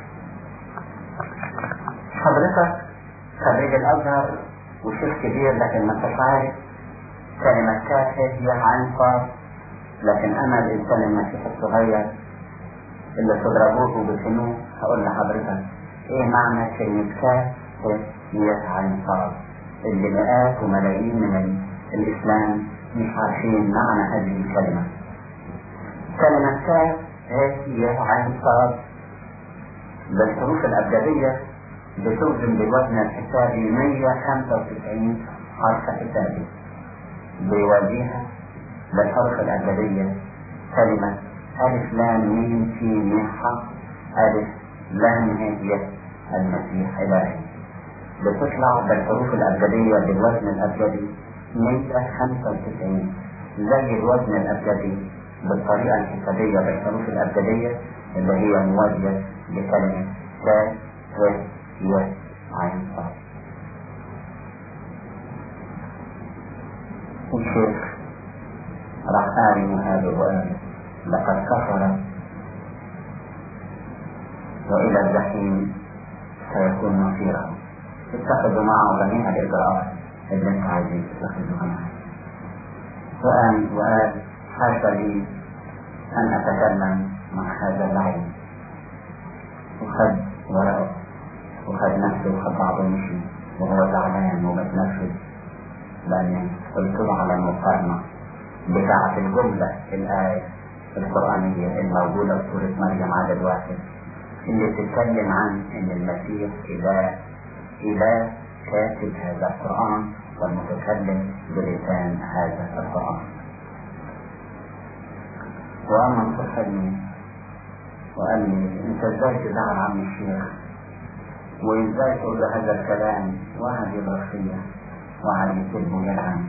حضرتك خريج الأزهر وشيخ كبير لكن ما انتش عارف كلمة كاف هي عين صاد، لكن أنا الإنسان المسيح الصغير اللي تضربوه وبتنوه هقول لحضرتك إيه معنى كلمة كاف هي عين صاد اللي مئات وملايين من الإسلام مش عارفين معنى هذه الكلمة. كلمة كاف هي عين صاد بالحروف الأبجدية بتوزن بالوزن الحسابي 195 حرف حسابي، بيواجهها بالحروف الأبجدية كلمة ألف لام ميم سين ح ألف لام هي المسيح إلهي، بتطلع بالحروف الأبجدية بالوزن الأبجدي 195 زي الوزن الأبجدي بالطريقة الحسابية بالحروف الأبجدية اللي هي مواجهة لكلمة كاف عين صاد. الشيخ راح آمن هذا وقال لقد كفر وإلى الجحيم سيكون مصيره، اتخذوا معه جميع الإجراءات اللي انت عايزين تتخذوها معه. وقال حاشا لي أن أتكلم مع هذا اللعين، وخد ورقه وخد نفسه وخد بعضه ومشي وهو زعلان ومتنفذ، لأن قلت له على المقارنة بتاعة الجملة الآية القرآنية الموجودة في سورة مريم عدد 1 اللي بتتكلم عن إن المسيح إله كاتب هذا القرآن والمتكلم بلسان هذا القرآن. وأما انصحني وقال لي أنت إزاي تزعل عم الشيخ وإزاي تقول له هذا الكلام وهذه الرخية وعلي يسلم يلعن.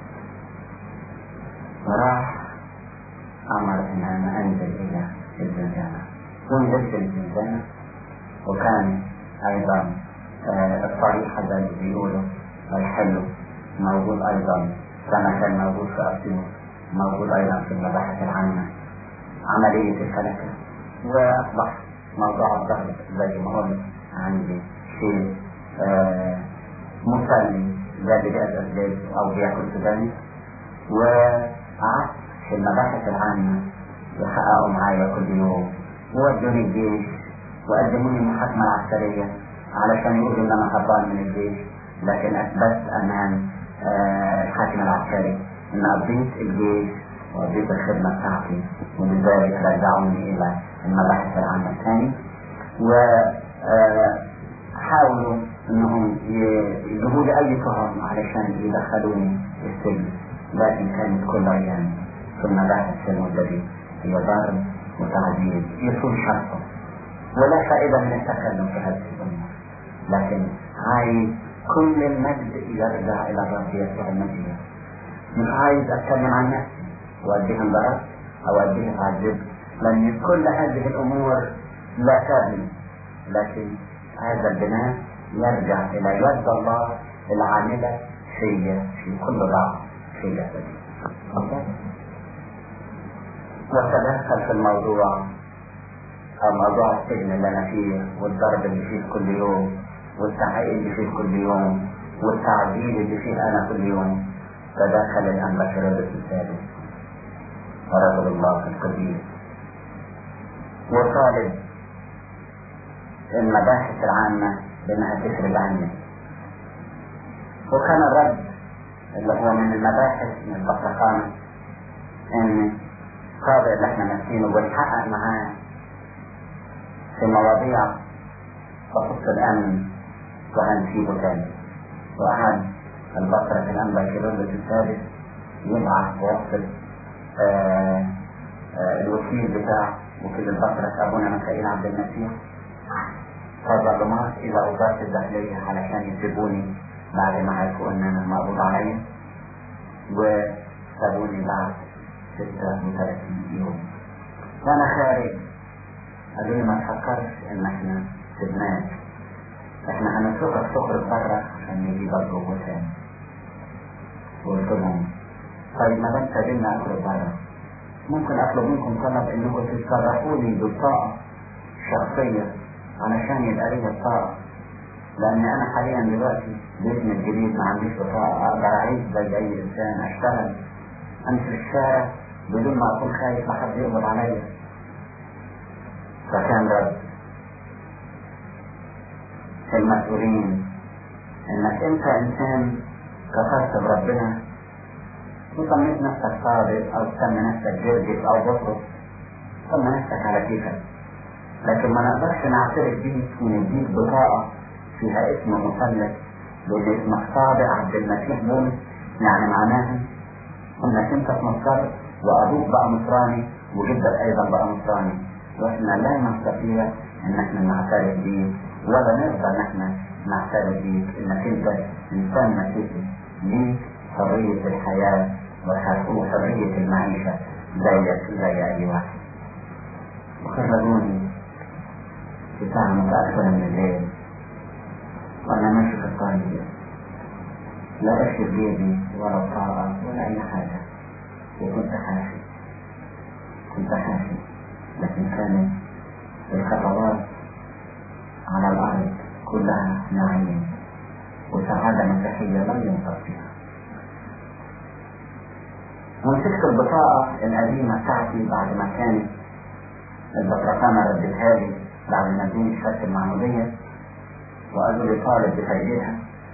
وراح أمر إن أنا أنزل إلى الزنزانة، ونزلت الزنزانة وكان أيضا الطريق هذا اللي بيقولوا الحلو موجود أيضا كما كان موجود في أسيوط، موجود أيضا في المباحث العامة عملية الفلكة. وأصبح موضوع الضغط زي ما قلت عندي شيء مسلي زي اللي بيأذى الزيت أو بياكل سوداني. وقعدت في المباحث العامة يحققوا معايا كل يوم وودوني الجيش وقدموني محاكمة عسكرية علشان يقولوا إن أنا هربان من الجيش، لكن أثبت أمام الحاكم العسكري إن قضيت الجيش وقضيت الخدمة بتاعتي، ولذلك رجعوني إلى المباحث العامة الثاني. وحاولوا إنهم يجيبوا لي أي تهم علشان يدخلوني السجن، لكن كانت كل أيام في المباحث في المدة دي هي ضرب وتعذيب يصون شرطه، ولا فائدة من التكلم في هذه الأمور. لكن عايز كل المجد يرجع إلى الرب يسوع المسيح. مش عايز أتكلم عن نفسي وأديها انضرب أو أديها تعذيب، لأن كل هذه الأمور لا تعني، لكن هذا البناء يرجع إلى يد الله العاملة في كل ضعف في جسدي. وتدخل في الموضوع أو موضوع السجن اللي أنا فيه والضرب اللي فيه كل يوم والتحقيق اللي فيه كل يوم والتعذيب اللي فيه أنا كل يوم، تدخل الأنبا شرادة الثالث ورجل الله القدير وطالب المباحث العامة بأنها تفرج عني. وكان الرد اللي هو من المباحث من البطرخانة ان القاضي اللي احنا ماسكينه بنحقق معاه في مواضيع تخص الامن وهنسيبه تاني. وقعد البطرة الانبا شرادة الثالث يبعث وصل الوكيل بتاع وكيل البطرة ابونا ميخائيل عبد المسيح تظلمات الى وزارة الداخلية علشان يسيبوني بعد ما عرفوا ان انا مقبوض عليا، وسابوني بعد 36 يوم. وانا خارج قالوا لي ما تفكرش ان احنا سيبناك، احنا هنتركك تخرج بره عشان نجيبك جوه تاني. قلت لهم طيب ما دام سابني اخرج بره، ممكن اطلب منكم طلب انكم تتصرفوني بطاقة شخصية علشان يبقى لي الطاقة، لان انا حاليا دلوقتي باسم الجديد ما عنديش بطاقة اقدر اعيش زي اي انسان، اشتغل امشي في الشارع بدون ما اكون خايف لحد يقبض عليا. فكان رد المسؤولين انك انت انسان كفرت بربنا وسميت نفسك صادق او تسمي نفسك جرجس او بطرس، سمي نفسك على كيفك، لكن ما نقدرش نعترف بيك ونديك بطاقة فيها اسم مثلث لان اسمك صادق عبد المسيح بولس، يعني معناها انك انت في مصر وابوك بقى مصراني وجدك ايضا بقى مصراني، واحنا لا نستطيع ان احنا نعترف بيك ولا نقدر ان احنا نعترف بيك انك انت انسان مسيحي ليك حرية الحياة وحرية المعيشة زيك زي اي واحد. وخرجوني في ساعة متأخرة من الليل وانا ماشي في الطريق، لا اشرب جيبي ولا طاقة ولا اي حاجة، وكنت حاشي لكن كانت الخطوات على الارض كلها نعيم وسعادة مسيحية لا ينطق فيها. ومسكت البطاقة القديمة بتاعتي بعد ما كانت البطرخانة ردتها لي بعد ما ادوني الشهادة المعمودية، وقالوا لي طالب بتسجيلها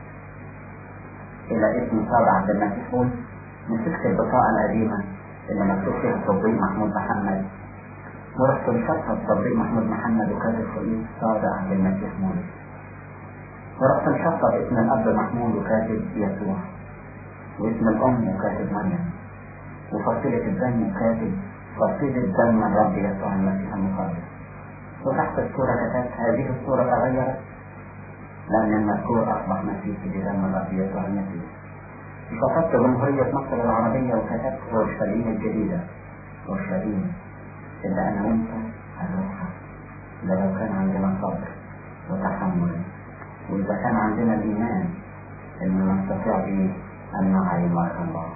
الى اسم صادق عبد المسيح بولس. مسكت البطاقة القديمة اللي مكتوب فيها تطبيق محمود محمد، ورحت مشطها بتطبيق محمود محمد وكاتب فوقيه صادق عبد المسيح بولس، ورحت مشطها باسم الاب محمود وكاتب يسوع، واسم الام وكاتب مريم، وفصيلة الدم وكاتب فصيلة دم الرب يسوع المسيح المقدس، وتحت الصورة كتبت هذه الصورة تغيرت لأن المذكور أصبح مسيحي بدم الرب يسوع المسيح. وكتبت جمهورية مصر العربية وكتبت أورشليم الجديدة، أورشليم اللي أنا وأنت هنروحها لو كان عندنا صبر وتحمل، وإذا كان عندنا الإيمان إنه نستطيع به أن نعي مرة الله.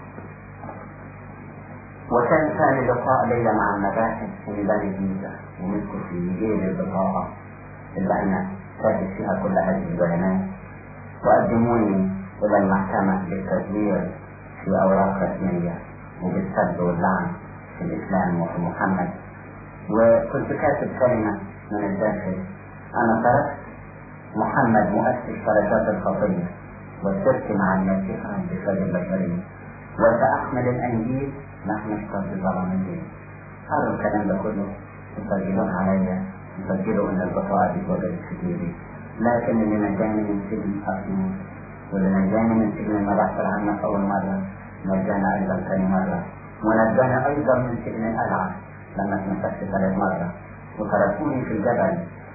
وكان ثاني لقاء ليلة مع المباحث في بني جيزة، ومسكوا في جيل البطاقة اللي أنا كاتب فيها كل هذه البيانات، وقدموني إلى المحكمة للتسجيل في أوراق رسمية وبالسب واللعن في الإسلام وفي محمد. وكنت كاتب كلمة من الداخل: أنا تركت محمد مؤسس درجات الخطية والشرك مع المسيح عن جسد البشرية، وسأحمل الأنجيل نحن نشتغل بظلام الدين. قالوا الكلام ده كله يسجلون عليا، يسجلوا ان البطاقة دي وجدت في جيبي، لكن اللي نجاني من سجن أسمو واللي نجاني من سجن المباحث العامة أول مرة نجانا أيضا ثاني مرة، ونجانا أيضا من سجن القلعة لما اتنفست 3 مرة، وتركوني في الجبل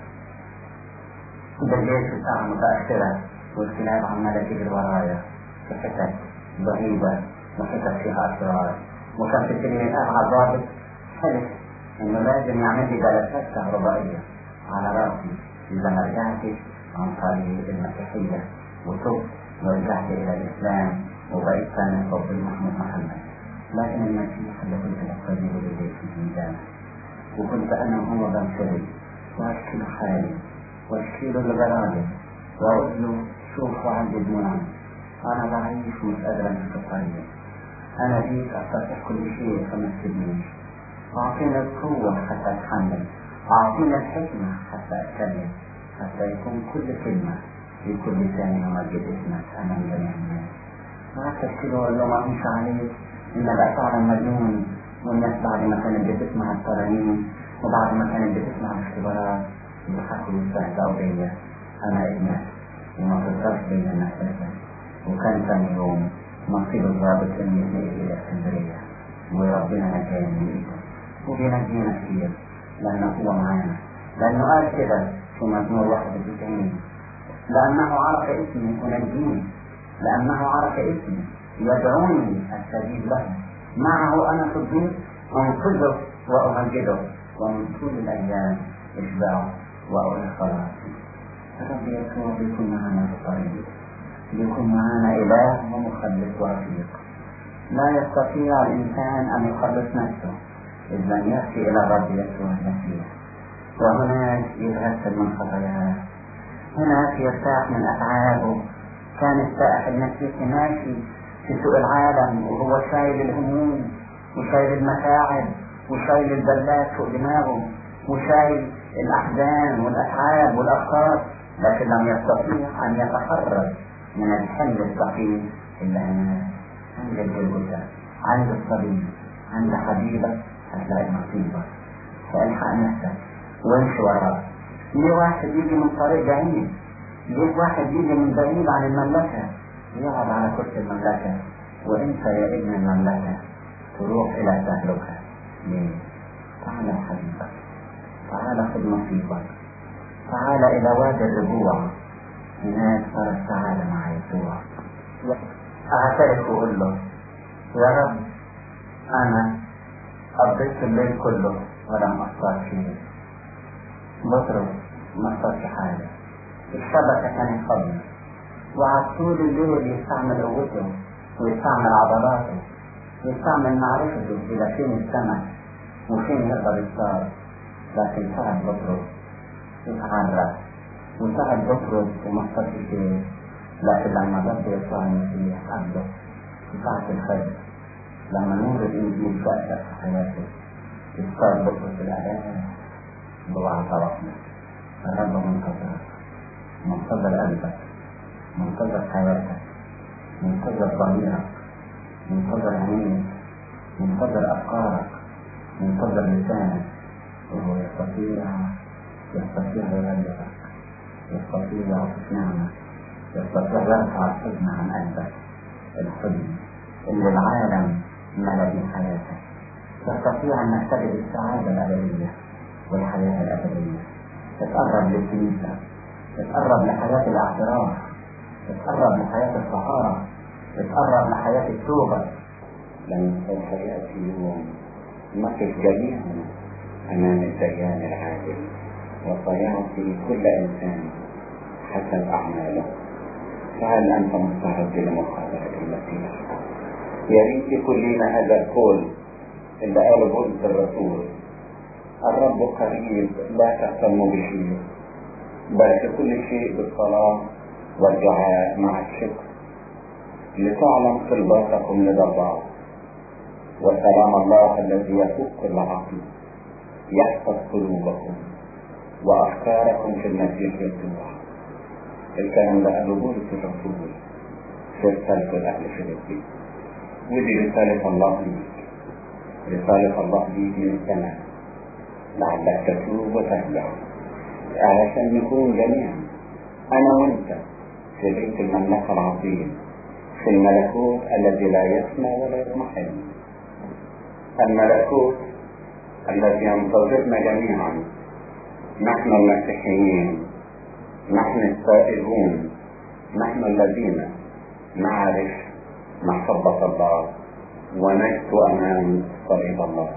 بالليل في ساعة متأخرة والكلاب عمالة تجري ورايا في حتت ضعيفة وحتت فيها أسرار. وكان في سجن القلعة ضابط حلف انه لازم يعمل لي جلسات كهربائية على راسي اذا ما رجعتش عن طريق المسيحية وتوب ورجعت الى الاسلام وبقيت ثاني تطبيق محمود محمد. لكن المسيح اللي كنت بقتديه بالليل في الميدان، وكنت انا وهو بنشري واشكي له حالي واشكي له لجراده واقول له شوف وعندي دموع أنا ضعيف مش قادر أمسك الطريق، أنا بيك أستطيع كل شيء فما تسيبنيش. أعطينا القوة حتى أتحمل، أعطينا الحكمة حتى أتكلم، حتى يكون كل كلمة في كل لسان يمجد اسمك أمام جميع الناس. وحتى كده أقول له ما أمشي عليك إنك فعلا مجنون، والناس بعد ما كانت بتسمع الترانيم وبعد ما كانت بتسمع الاختبارات بيضحكوا ويستهزئوا بيا أنا ابنك وما تقدرش بيا إنك تنسى. وكان ثاني يوم مصير الضابط إني اتنقل إلى اسكندرية وربنا نجاني من إيده وبينجينا كتير لأنه هو معانا، لأنه قال كده في مزمور 91 لأنه عرف اسمي ونجيني، لأنه عرف اسمي يدعوني أستجيب له، معه أنا في الضيق أنقذه وأمجده ومن طول الأيام إشبعه وأقول خلاصي. الرب يسوع بيكون معنا في الطريق، بيكون معنا إله ومخلص ورفيق. لا يستطيع الإنسان أن يخلص نفسه إذ لم يأتي إلى الرب يسوع المسيح، وهناك يتغسل من خطاياه، هناك يرتاح من أتعابه. كان السائح المسيحي ماشي في سوق العالم وهو شايل الهموم وشايل المتاعب وشايل البلات فوق دماغه وشايل الأحزان والأتعاب والأفكار، لكن لم يستطيع أن يتحرر من الحمل الثقيل إلا هناك عند الجلجثة، عند الصليب، عند حبيبك هتلاقي نصيبك. فالحق نفسك وامشي وراه. ليه واحد يجي من طريق بعيد، ليه واحد يجي من بعيد عن المملكة يقعد على كرسي المملكة وانت يا ابن المملكة تروح إلى تهلكة؟ ليه؟ تعال حبيبك، تعال خذ نصيبك، تعال إلى وادي الرجوع، هناك صار السعادة مع يسوع. أعترف وأقول له يا رب أنا قضيت الليل كله ولم أصطاد شيء. بطرس ما اصطادش حاجة، الشبكة كانت فاضية، وعلى طول الليل يستعمل قوته ويستعمل عضلاته ويستعمل معرفته إلى فين السمك وفين يقدر يصطاد. لكن تعب بطرس يتعرف وتعب بطرس وما اصطادش شيء، لكن لما رب يسوع المسيح قبله في ساعة الفجر لما نور الإنجيل شأشأ في حياته يصطاد بطرس الآلام بوعى طرفنا. الرب منتظر قلبك، منتظر حياتك، منتظر ضميرك، منتظر عينيك، منتظر أفكارك، منتظر لسانك، وهو يستطيع يغلبك، يستطيع يعطيك نعمة، يستطيع يرفع الحزن عن قلبك، الحزن اللي العالم ملا به حياتك. يستطيع أن تجد السعادة الأبدية والحياة الأبدية. تتقرب للكنيسة، تتقرب لحياة الاعتراف، تتقرب لحياة الطهارة، تتقرب لحياة التوبة. لن سوف يأتي يوم نقف جميعا أمام الديان العادل وسيعطي كل إنسان حسب أعماله. فهل أنت مستعد لمقابلة المسيح؟ يا ريت يكون لنا هذا القول اللي قاله بولس الرسول: الرب قريب لا تهتموا بشيء بل في كل شيء بالصلاة والدعاء مع الشكر لتعلم طلباتكم لدى الله، وسلام الله الذي يفوق كل عقل يحفظ قلوبكم وأفكاركم في المسيح يسوع. الكلام ده قاله بولس الرسول في رسالة الأهل فيليبي، ودي رسالة الله ليك، رسالة الله ليك من السماء لعلك تتوب وترجع، علشان نكون جميعا أنا وأنت في بيت المملكة العظيم، في الملكوت الذي لا يفنى ولا يضمحل، الملكوت الذي ينتظرنا جميعا، نحن المسيحيين، نحن التائبون، نحن الذين نعرف محبة الله ونجد أمام صليب الله،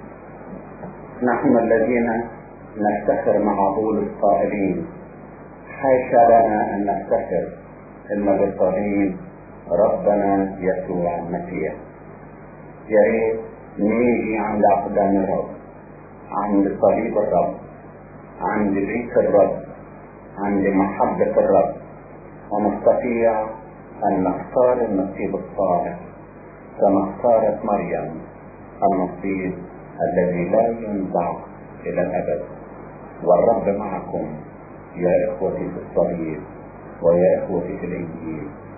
نحن الذين نفتخر مع بولس الطائبين. حاشا لنا أن نفتخر إن بالصليب ربنا يسوع المسيح. يا ريت نيجي عند أقدام الرب، عند صليب الرب، عند بيت الرب، عند محبة الرب، ونستطيع أن نختار النصيب الصالح كما اختارت مريم النصيب الذي لا ينزع إلى الأبد. والرب معكم يا إخوتي في الصليب ويا إخوتي في الإنجيل.